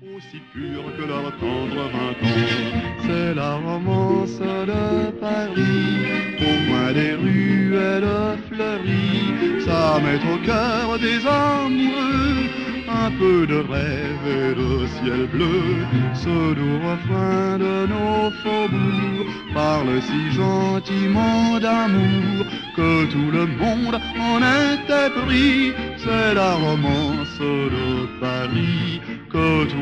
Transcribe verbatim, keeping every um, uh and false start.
Aussi pure que leur tendre vingt ans, c'est la romance de Paris. Au coin des ruelles fleuries, ça met au cœur des amoureux un peu de rêve et de ciel bleu. Ce doux refrain de nos faubourgs parle si gentiment d'amour que tout le monde en était pris. C'est la romance de Paris que tout